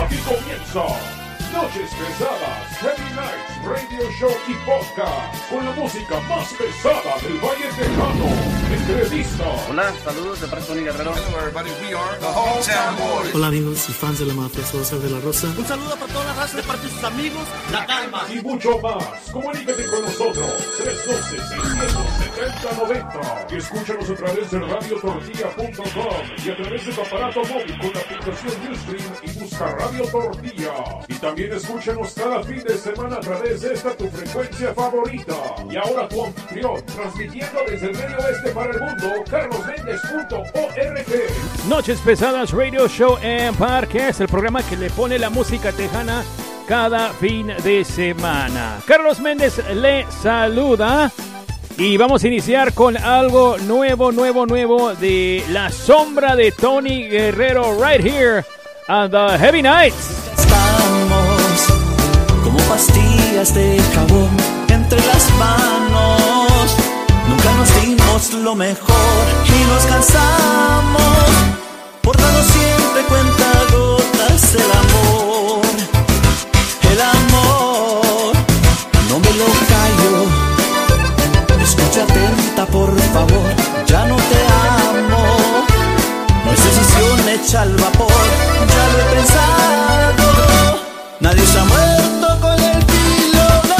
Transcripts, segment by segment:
Aquí comienza Noches Pesadas, Heavy Nights, Radio Show y Podcast, con la música más pesada del Valle Tejano. Entrevistas. Hola, saludos de parte de Tony Guerrero. Hello everybody, we are the Hometown Boys. Hola amigos y fans de la mafia, soy José de la Rosa. Un saludo para toda la raza de parte de sus amigos, La Calma. Y mucho más. Comunícate con nosotros, 312-670-90. Escúchanos a través de radiotortilla.com y a través de tu aparato móvil con la aplicación Ustream y busca Radio Tortilla. Y también escúchanos cada fin de semana a través de esta tu frecuencia favorita. Y ahora tu anfitrión, transmitiendo desde el medio oeste para el mundo, carlosmendez.org. Noches Pesadas Radio Show and Podcast, el programa que le pone la música tejana cada fin de semana. Carlos Méndez le saluda y vamos a iniciar con algo nuevo de La Sombra de Tony Guerrero, right here on the Heavy Nights. Estamos como pastillas de jabón entre las manos. Nunca nos dimos lo mejor y nos cansamos por darnos siempre cuentagotas del amor. El amor, no me lo callo. Escucha atenta, por favor. Ya no te amo. No es decisión hecha al vapor. Ya lo he pensado. Nadie se ha muerto con el filo de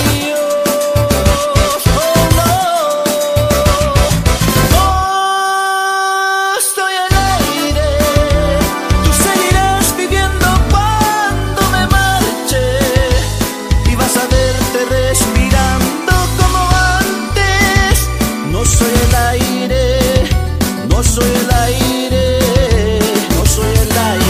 Dios. Oh no. Oh, estoy al aire. Tú seguirás viviendo cuando me marche. Y vas a verte respirando como antes. No soy el aire. No soy el aire. No soy el aire.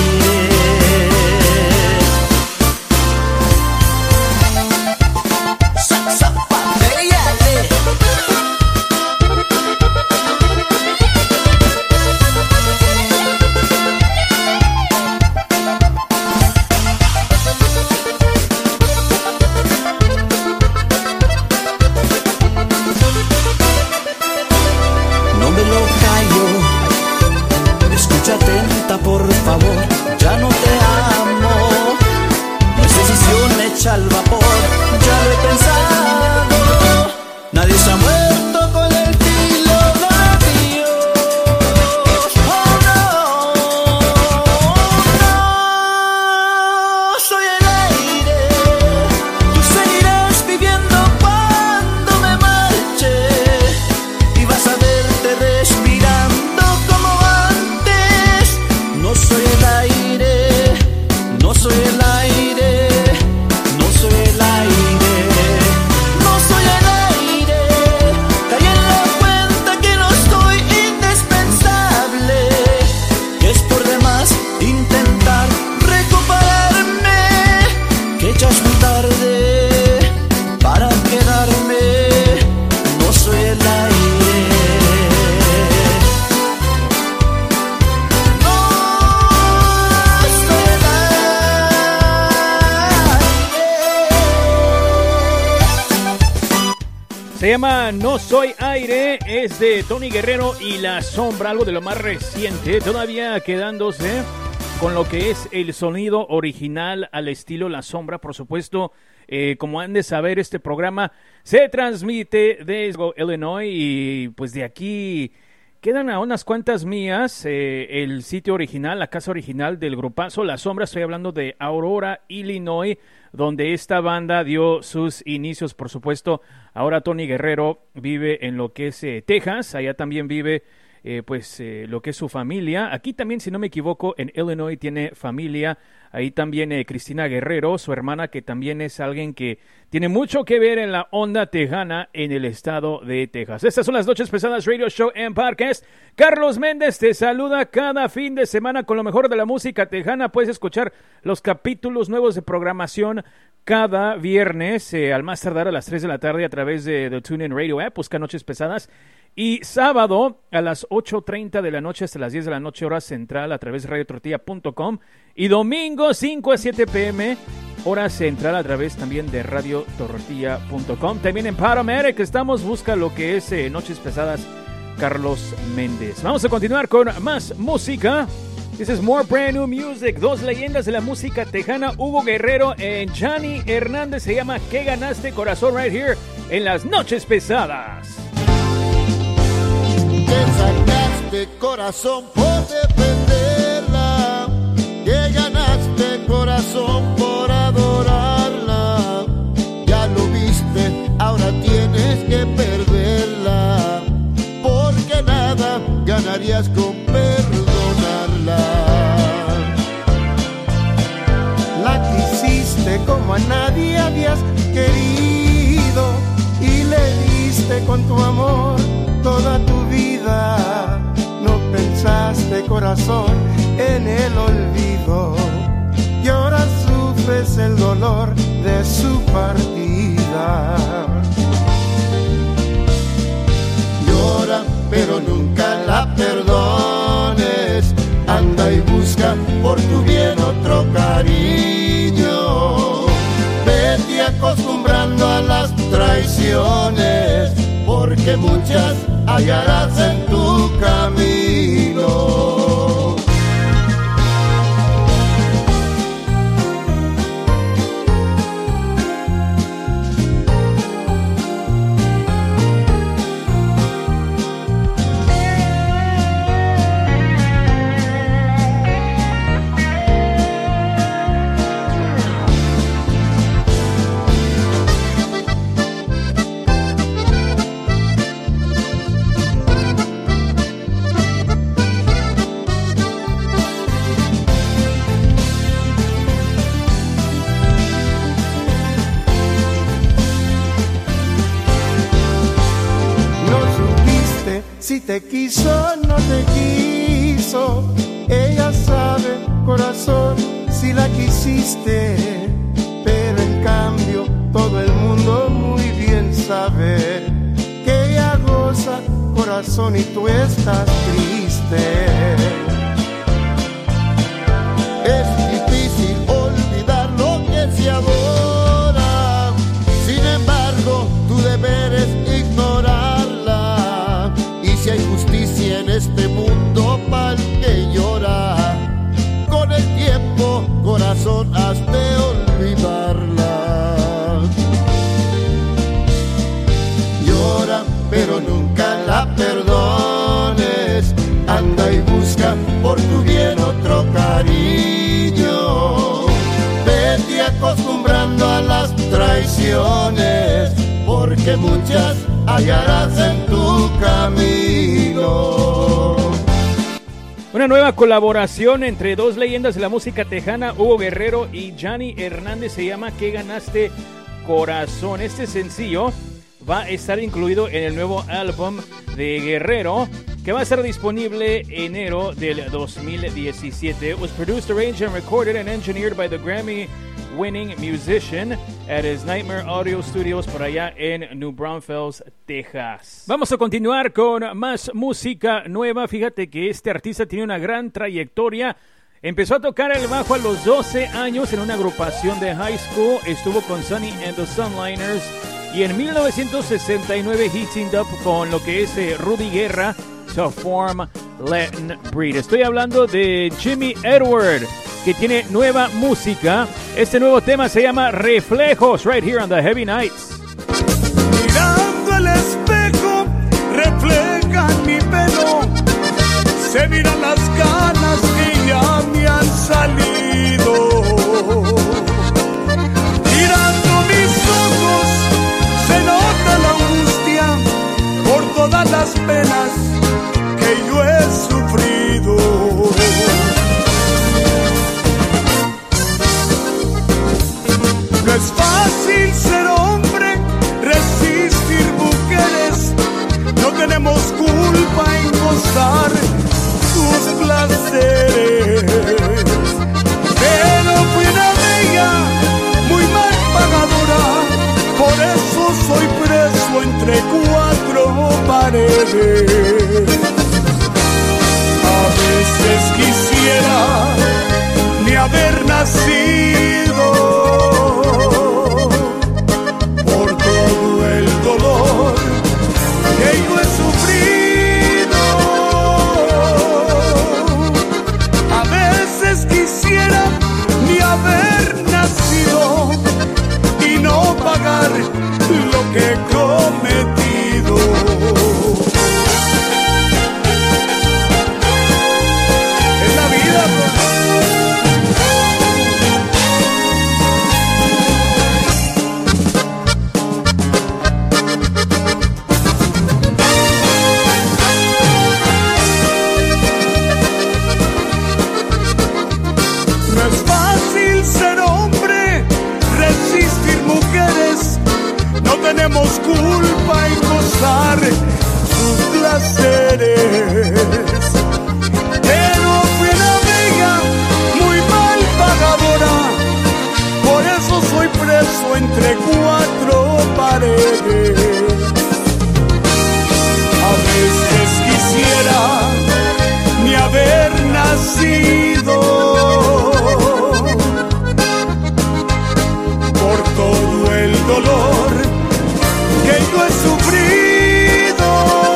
No me lo callo. Escucha atenta, por favor. Ya no te amo. No es decisión hecha al vapor. Ya lo he pensado. Nadie se ha muerto con el filo de Dios. Oh no. No soy el aire. Tú seguirás viviendo cuando me marche. Y vas a verte respirando como antes. No soy el aire. No soy el aire. No soy el aire. No soy el aire. Caí en la cuenta que no soy indispensable. Que es por demás intentar recuperarme. Que ya es muy tarde para quedarme. No soy el aire. No soy el aire. Se llama No Soy Aire, es de Tony Guerrero y La Sombra, algo de lo más reciente, todavía quedándose con lo que es el sonido original al estilo La Sombra, por supuesto. Como han de saber, este programa se transmite desde Illinois y pues de aquí quedan a unas cuantas millas el sitio original, la casa original del grupazo La Sombra. Estoy hablando de Aurora, Illinois, donde esta banda dio sus inicios, por supuesto. Ahora Tony Guerrero vive en lo que es Texas, allá también vive lo que es su familia. Aquí también, si no me equivoco, en Illinois tiene familia. Ahí también Cristina Guerrero, su hermana, que también es alguien que tiene mucho que ver en la onda tejana en el estado de Texas. Estas son las Noches Pesadas Radio Show and Podcast. Carlos Méndez te saluda cada fin de semana con lo mejor de la música tejana. Puedes escuchar los capítulos nuevos de programación cada viernes, al más tardar a las 3 de la tarde a través de The TuneIn Radio App. Busca Noches Pesadas. Y sábado a las 8:30 de la noche hasta las 10 de la noche, hora central, a través de radiotortilla.com. Y domingo 5 a 7 p.m., hora central, a través también de radiotortilla.com. También en Paramedic estamos, busca lo que es Noches Pesadas Carlos Méndez. Vamos a continuar con más música. This is more brand new music. Dos leyendas de la música tejana, Hugo Guerrero y Johnny Hernández. Se llama ¿Qué ganaste, corazón? Right here en Las Noches Pesadas. ¿Qué sacaste, corazón, por defenderla? ¿Qué ganaste, corazón, por adorarla? Ya lo viste, ahora tienes que perderla, porque nada ganarías con perdonarla. La quisiste como a nadie habías querido y le diste con tu amor toda tu vida. No pensaste, corazón, en el olvido y ahora sufres el dolor de su partida. Llora, pero nunca la perdones. Anda y busca por tu bien otro cariño. Vete acostumbrando a las traiciones, porque muchas hallarás en tu camino. Si te quiso, no te quiso. Ella sabe, corazón, si la quisiste. Pero en cambio, todo el mundo muy bien sabe que ella goza, corazón, y tú estás triste. Es difícil olvidar lo que se adora. Sin embargo, tu deber es ignorarla. Y si hay justicia en este mundo pa'l que llora, con el tiempo, corazón, has de olvidarla. Llora, pero nunca la perdones. Anda y busca por tu bien otro cariño. Vete acostumbrando a las traiciones, porque muchas hallarás en tu camino. Una nueva colaboración entre dos leyendas de la música tejana, Hugo Guerrero y Johnny Hernández, se llama ¿Qué ganaste, corazón? Este sencillo va a estar incluido en el nuevo álbum de Guerrero, que va a estar disponible enero del 2017. It was produced, arranged, and recorded and engineered by the Grammy-winning musician at his Nightmare Audio Studios por allá en New Braunfels, Texas. Vamos a continuar con más música nueva. Fíjate que este artista tiene una gran trayectoria. Empezó a tocar el bajo a los 12 años en una agrupación de high school. Estuvo con Sonny and the Sunliners. Y en 1969 he teamed up con lo que es Rudy Guerra to form Latin Breed. Estoy hablando de Jimmy Edward, que tiene nueva música. Este nuevo tema se llama Reflejos, right here on the Heavy Nights. Mirando el espejo, reflejan mi pelo. Se miran las ganas que ya me han salido. Mirando mis ojos, se nota la angustia por todas las penas que yo he sufrido. No es fácil ser hombre, resistir mujeres. No tenemos culpa en gozar sus placeres. Pero fui una bella, muy mal pagadora. Por eso soy preso entre cuatro paredes. A veces quisiera ni haber nacido, por todo el dolor que yo he sufrido. A nacido y no pagar lo que he cometido. Es la vida, no es fácil ser hombre, resistir mujeres, no tenemos culpa en gozar sus placeres. Pero fui una bella, muy mal pagadora, por eso soy preso entre cuatro paredes. A veces quisiera ni haber nacido, por todo el dolor que yo he sufrido.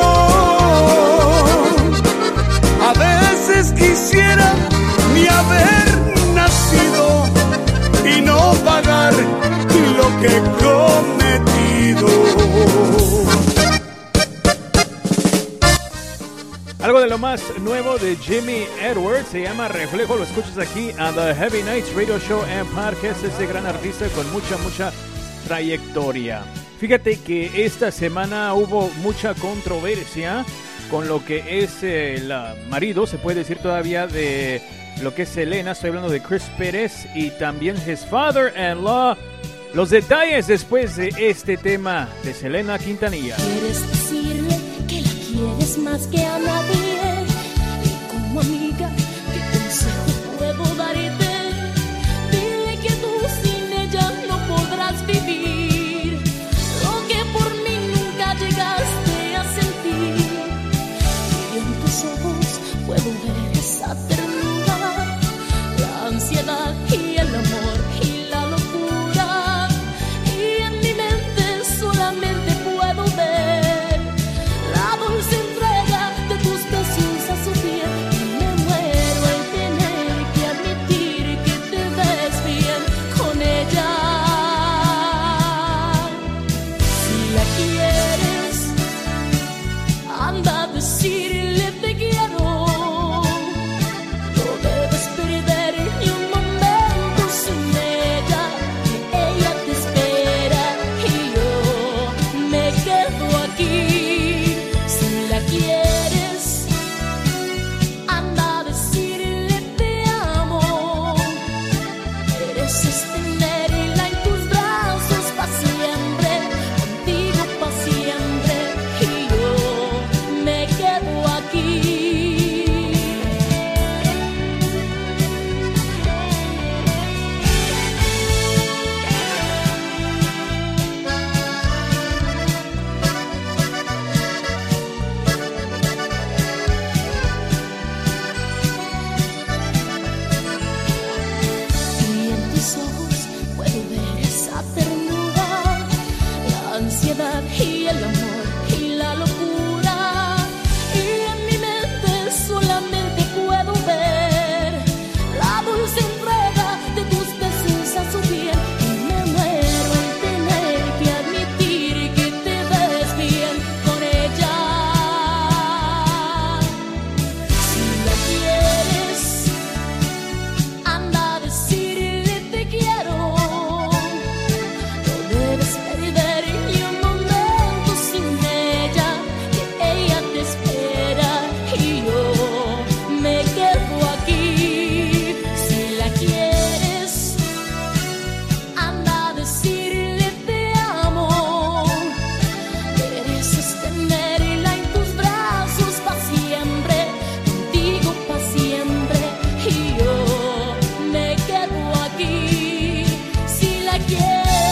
A veces quisiera ni haber nacido y no pagar lo que he cometido. Algo de lo más nuevo de Jimmy Edwards se llama Reflejo. Lo escuchas aquí a The Heavy Nights Radio Show and Podcast. Este gran artista con mucha trayectoria. Fíjate que esta semana hubo mucha controversia con lo que es el marido, se puede decir todavía, de lo que es Selena. Estoy hablando de Chris Pérez y también his father-in-law. Los detalles después de este tema de Selena Quintanilla. ¿Quieres decirle que la quieres más que a nadie? Y como amiga, ¿qué consejo puedo darte? Dile que tú sin ella no podrás vivir lo que por mí nunca llegaste a sentir. Y en tus ojos puedo ver esa ternura, la ansiedad y el amor y la locura. Y en mi mente solamente puedo ver la dulce entrega de tus besos a su piel. Y me muero al tener que admitir que te ves bien con ella. Si la quieres, anda a decirle te quiero. No debes perder ni un momento sin ella, que ella te espera y yo me quedo aquí. Si la quieres, anda a decirle te amo. Mereces tenerla en tus brazos pa' siempre, contigo pa' siempre y yo me quedo aquí. Y en tus ojos puedo ver esa ternura, la ansiedad y el amor y la locura. Y en mi mente solamente puedo ver la dulce entrega de tus besos a su piel. Y me muero al tener que admitir que te ves bien con ella. Si la quieres, anda a decirle te quiero. No debes perder ni un momento sin ella, que ella te espera y yo me quedo aquí. Si la quieres, anda a decirle te amo. Mereces tenerla en tus brazos pa' siempre, contigo pa' siempre y yo me quedo aquí. Si la quieres.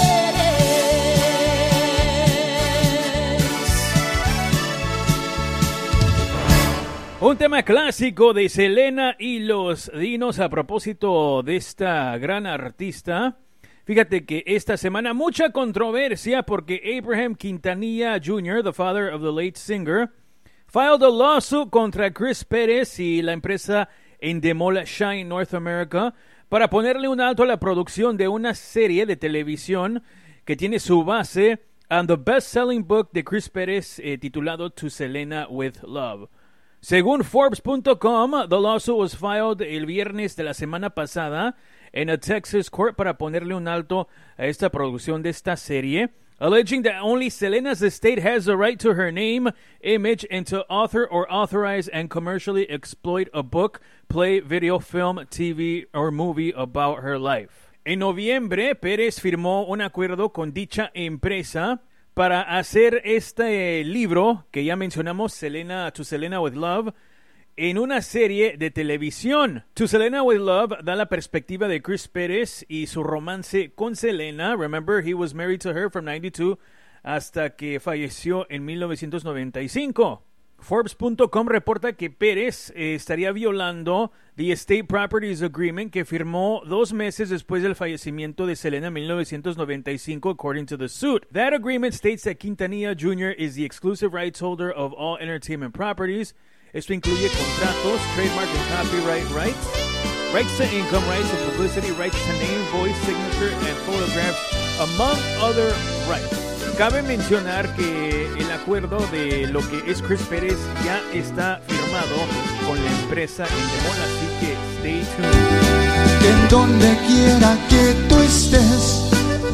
Un tema clásico de Selena y los Dinos a propósito de esta gran artista. Fíjate que esta semana mucha controversia porque Abraham Quintanilla Jr., the father of the late singer, filed a lawsuit contra Chris Pérez y la empresa Endemol Shine North America para ponerle un alto a la producción de una serie de televisión que tiene su base en the best-selling book de Chris Pérez titulado To Selena with Love. Según Forbes.com, the lawsuit was filed el viernes de la semana pasada en a Texas court para ponerle un alto a esta producción de esta serie, alleging that only Selena's estate has the right to her name, image, and to author or authorize and commercially exploit a book, play, video, film, TV, or movie about her life. En noviembre, Pérez firmó un acuerdo con dicha empresa para hacer este libro que ya mencionamos, To Selena with Love, en una serie de televisión. To Selena with Love da la perspectiva de Chris Pérez y su romance con Selena. Remember, he was married to her from 92 hasta que falleció en 1995. Forbes.com reporta que Pérez estaría violando the Estate Properties Agreement que firmó 2 meses después del fallecimiento de Selena en 1995, according to the suit. That agreement states that Quintanilla Jr. is the exclusive rights holder of all entertainment properties. Esto incluye contratos, trademark and copyright rights, rights to income, rights to publicity, rights to name, voice, signature, and photographs, among other rights. Cabe mencionar que el acuerdo de lo que es Chris Pérez ya está firmado con la empresa Endemol, así que stay tuned. En donde quiera que tú estés,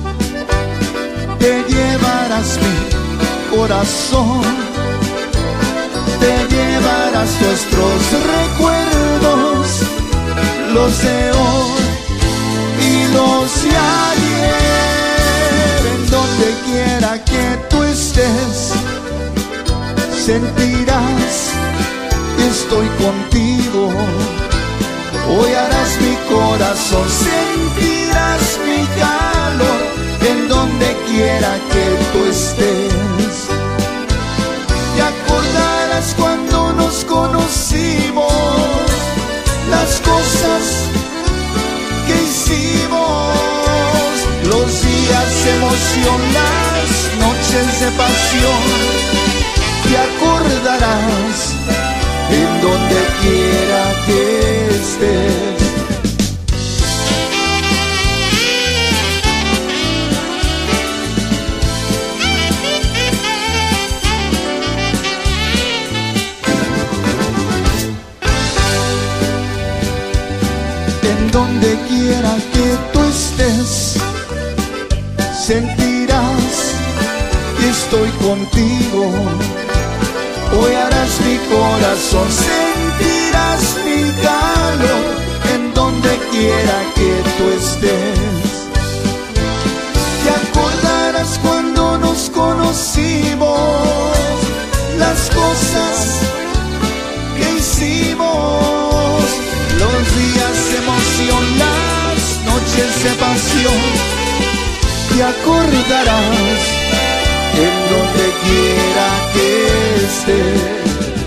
te llevarás mi corazón, te llevarás nuestros recuerdos, los de hoy y los de ayer. Donde quiera que tú estés, sentirás que estoy contigo. Hoy harás mi corazón, sentirás mi calor. En donde quiera que tú estés, te acordarás cuando nos conocimos, las cosas que hicimos, los días de emoción, las noches de pasión. Te acordarás en donde quiera que estés. En donde quiera que tú estés, sentirás que estoy contigo. Hoy harás mi corazón, sentirás mi calor. En donde quiera que tú estés, te acordarás cuando nos conocimos, las cosas que hicimos, los días de emoción, las noches de pasión. Te acordarás en donde quiera que estés.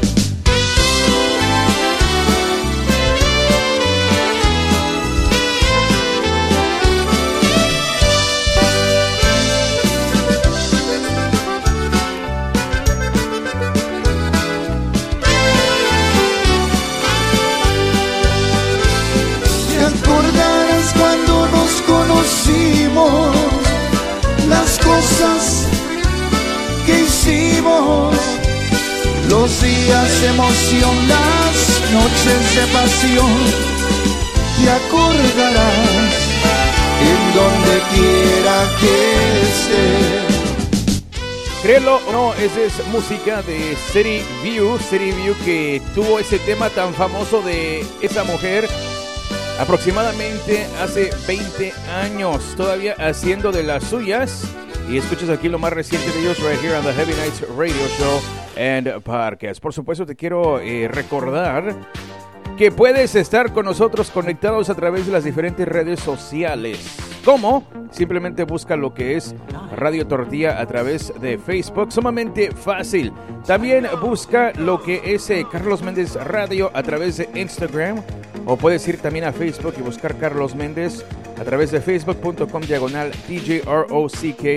Te acordarás cuando nos conocimos, las cosas que hicimos, los días de emoción, las noches de pasión. Te acordarás en donde quiera que estés. Créelo o no, esa es música de City View que tuvo ese tema tan famoso de esa mujer aproximadamente hace 20 años, todavía haciendo de las suyas. Y escuchas aquí lo más reciente de ellos right here on the Heavy Nights Radio Show and Podcast. Por supuesto te quiero recordar que puedes estar con nosotros conectados a través de las diferentes redes sociales. ¿Cómo? Simplemente busca lo que es Radio Tortilla a través de Facebook, sumamente fácil. También busca lo que es Carlos Méndez Radio a través de Instagram, o puedes ir también a Facebook y buscar Carlos Méndez a través de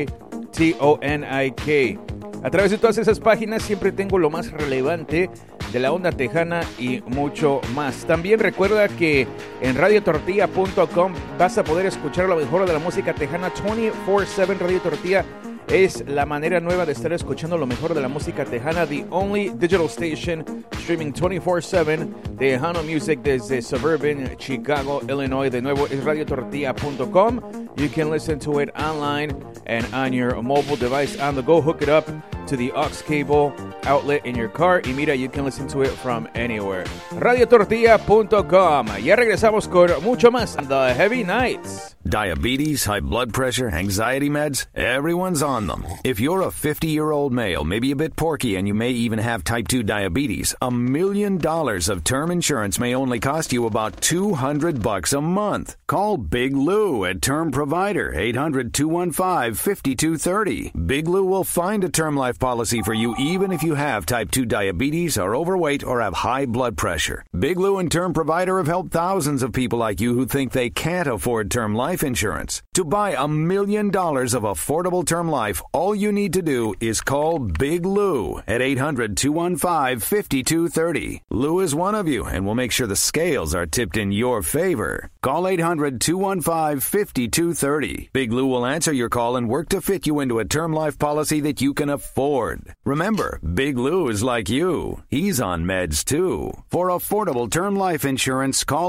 facebook.com/DJROCKTONIK. A través de todas esas páginas siempre tengo lo más relevante de la onda tejana y mucho más. También recuerda que en radiotortilla.com vas a poder escuchar lo mejor de la música tejana 24/7. Radio Tortilla es la manera nueva de estar escuchando lo mejor de la música tejana. The only digital station streaming 24/7 Tejano Music desde suburban Chicago, Illinois. De nuevo es radiotortilla.com. You can listen to it online and on your mobile device on the go. Hook it up to the aux cable outlet in your car y mira, you can listen to it from anywhere. radiotortilla.com. Ya regresamos con mucho más on The Heavy Nights. Diabetes, high blood pressure, anxiety meds, everyone's on them. If you're a 50-year-old male, maybe a bit porky, and you may even have type 2 diabetes, $1 million of term insurance may only cost you about $200 a month. Call Big Lou at Term Provider, 800-215-5230. Big Lou will find a term life policy for you even if you have type 2 diabetes, are overweight, or have high blood pressure. Big Lou and Term Provider have helped thousands of people like you who think they can't afford term life insurance. To buy $1 million of affordable term life, all you need to do is call Big Lou at 800-215-5230. Lou is one of you and will make sure the scales are tipped in your favor. Call 800-215-5230. Big Lou will answer your call and work to fit you into a term life policy that you can afford. Remember, Big Lou is like you. He's on meds too. For affordable term life insurance, call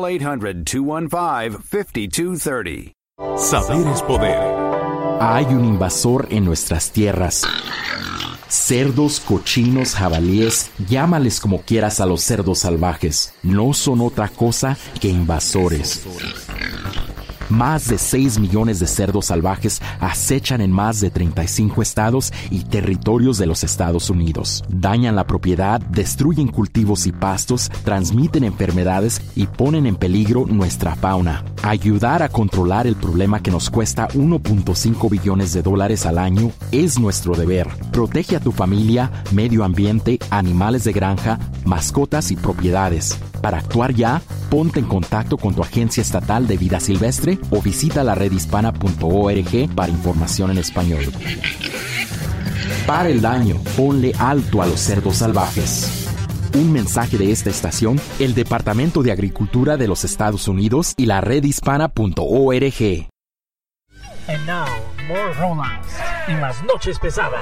800-215-5230. Saber es poder. Hay un invasor en nuestras tierras. Cerdos, cochinos, jabalíes, llámales como quieras a los cerdos salvajes. No son otra cosa que invasores. Más de 6 millones de cerdos salvajes acechan en más de 35 estados y territorios de los Estados Unidos. Dañan la propiedad, destruyen cultivos y pastos, transmiten enfermedades y ponen en peligro nuestra fauna. Ayudar a controlar el problema que nos cuesta $1.5 billones al año es nuestro deber. Protege a tu familia, medio ambiente, animales de granja, mascotas y propiedades. Para actuar ya, ponte en contacto con tu agencia estatal de vida silvestre o visita la redhispana.org para información en español. Para el daño, ponle alto a los cerdos salvajes. Un mensaje de esta estación, el Departamento de Agricultura de los Estados Unidos y la redhispana.org. And now, more Rolands en Las Noches Pesadas.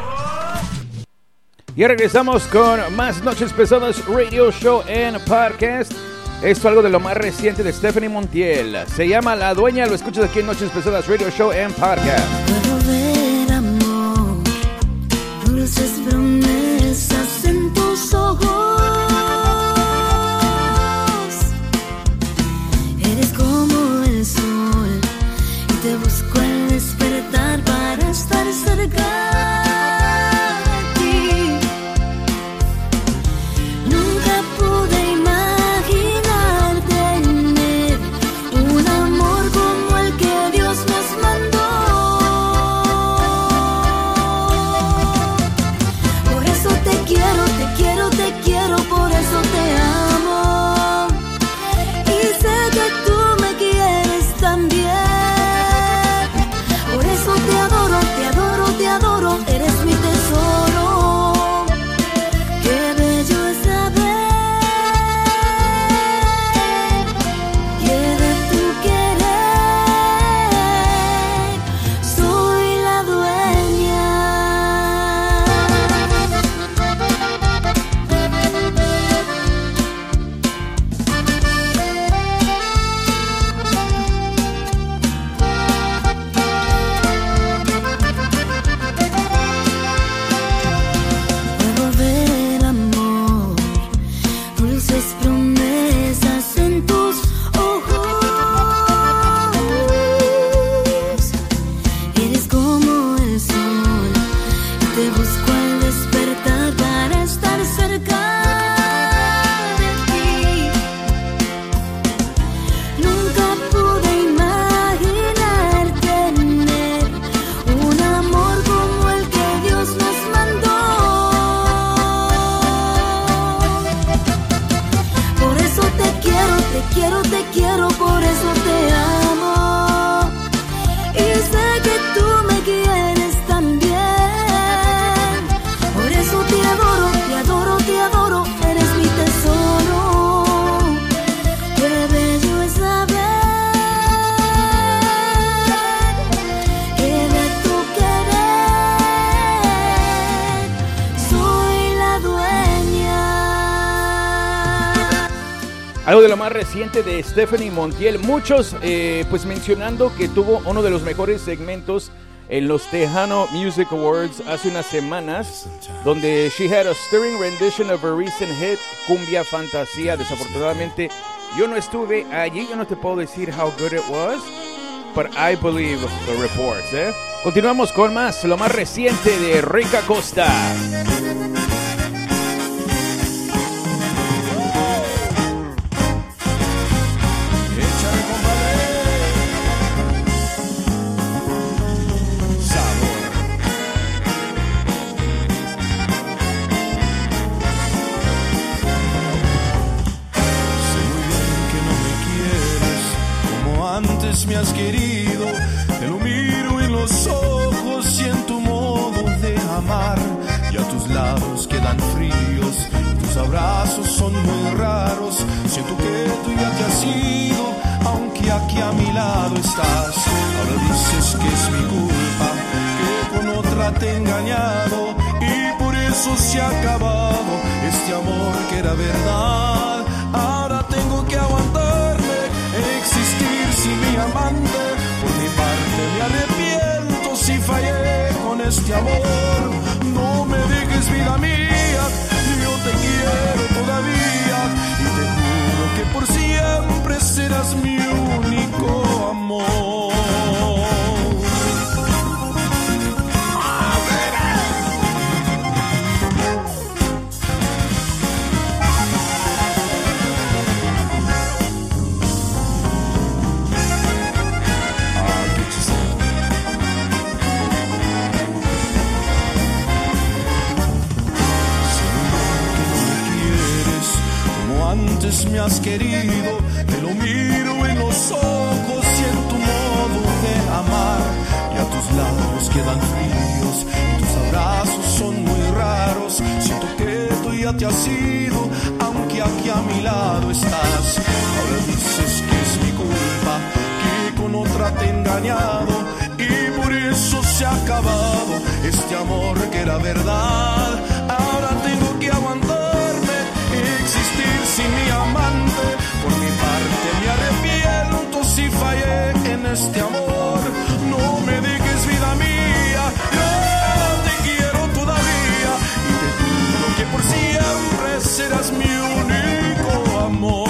Y regresamos con más Noches Pesadas Radio Show and Podcast. Esto es algo de lo más reciente de Stephanie Montiel. Se llama La Dueña. Lo escuchas aquí en Noches Pesadas Radio Show and Podcast. Puedo ver amor, dulces promesas en tus ojos. Eres como el sol y te busco al despertar para estar cerca. Eres Algo de lo más reciente de Stephanie Montiel. Muchos pues mencionando que tuvo uno de los mejores segmentos en los Tejano Music Awards hace unas semanas, donde she had a stirring rendition of her recent hit Cumbia Fantasía. Desafortunadamente yo no estuve allí, yo no te puedo decir how good it was, but I believe the reports. Continuamos con más, lo más reciente de Rick Acosta. Me has querido, te lo miro en los ojos y en tu modo de amar. Ya tus labios quedan fríos, tus abrazos son muy raros. Siento que tú ya te has ido, aunque aquí a mi lado estás. Ahora dices que es mi culpa, que con otra te he engañado, y por eso se ha acabado este amor que era verdad. Ahora tengo que aguantarme, existir sin mi amante. Por mi parte me arrepiento si fallé con este amor. No me dejes, vida mía, yo te quiero todavía, y te juro que por siempre serás mi único amor. Antes me has querido, te lo miro en los ojos y en tu modo de amar. Ya tus labios quedan fríos y tus abrazos son muy raros. Siento que tú ya te has ido, aunque aquí a mi lado estás. Ahora dices que es mi culpa, que con otra te he engañado, y por eso se ha acabado este amor que era verdad. Ahora tengo que aguantarme, existir sin mi amante. Por mi parte me arrepiento si fallé en este amor. No me dejes, vida mía, yo te quiero todavía, y te juro que por siempre serás mi único amor.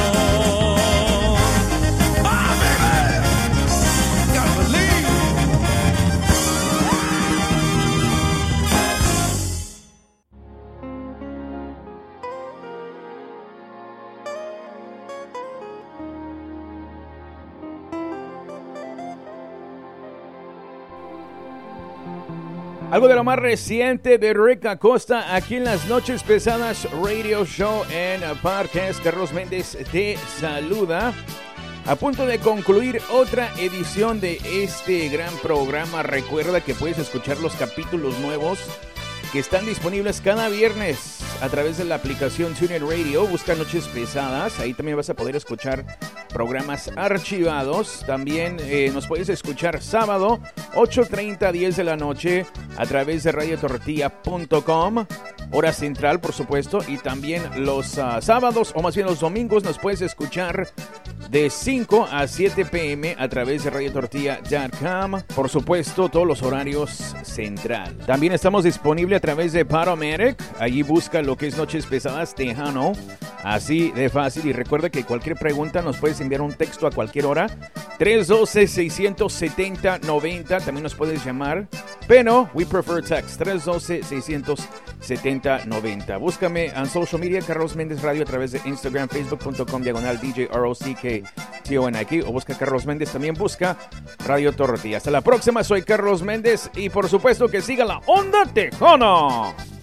Algo de lo más reciente de Rick Acosta aquí en las Noches Pesadas Radio Show en Podcast. Carlos Méndez te saluda. A punto de concluir otra edición de este gran programa. Recuerda que puedes escuchar los capítulos nuevos que están disponibles cada viernes a través de la aplicación TuneIn Radio. Busca Noches Pesadas, ahí también vas a poder escuchar programas archivados. También nos puedes escuchar sábado 8:30 a 10 de la noche a través de radiotortilla.com, hora central por supuesto, y también los sábados, o más bien los domingos, nos puedes escuchar de 5 a 7 p.m. a través de radiotortilla.com. Por supuesto, todos los horarios central. También estamos disponibles a través de Podomatic. Allí busca lo que es Noches Pesadas Tejano. Así de fácil. Y recuerda que cualquier pregunta nos puedes enviar un texto a cualquier hora. 312-670-90. También nos puedes llamar, pero we prefer text. 312-670-90. Búscame en social media, Carlos Méndez Radio, a través de Instagram, facebook.com/DJROCKTONIQ, o busca Carlos Méndez. También busca Radio Tortilla. Hasta la próxima. Soy Carlos Méndez y por supuesto que siga la onda tejana.